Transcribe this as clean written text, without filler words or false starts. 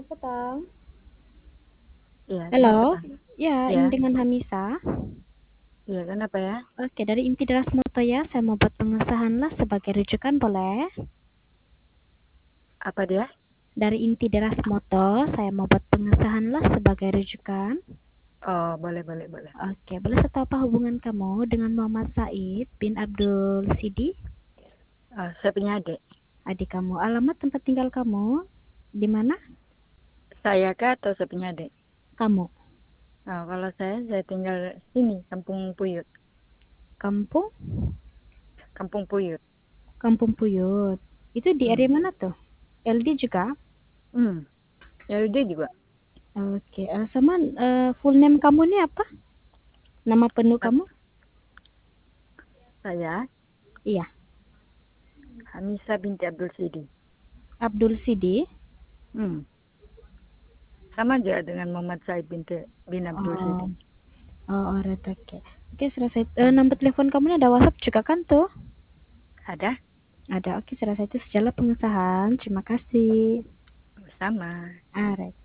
petang. Iya, selamat Halo, petang. ya Iya, ini dengan Hamisa. iya kenapa ya? Oke, dari Inti Deras Moto ya, saya mau buat pengesahan lah sebagai rujukan boleh? Apa dia? Dari Inti Deras Moto, saya mau buat pengesahan lah sebagai rujukan. Oh, boleh, boleh, boleh. Oke, boleh saya tahu apa hubungan kamu dengan Muhammad Said bin Abdul Sidi? Saya punya adik. Adik kamu, alamat tempat tinggal kamu di mana? Saya kah atau saya punya adik? Kamu, Kalau saya tinggal sini, Kampung Puyut. kampung, Kampung Puyut. Kampung Puyut. Itu di area Hmm. mana tuh? LD juga? Hmm. Ya udah juga. Oke, sama full name kamu nih apa? Nama penuh Ap- kamu? Saya Iya, Hamisa binti Abdul Sidi. Abdul Sidi. Hmm. Sama aja dengan Muhammad Said bin Abdul Sidi. Oh, oh, alright, oke. Oke, selesai. Hmm. Nomor telepon kamu ini ada WhatsApp juga kan tuh? Ada? Ada. Oke, selesai itu sejalan pengesahan. Terima kasih. Sama. Alright.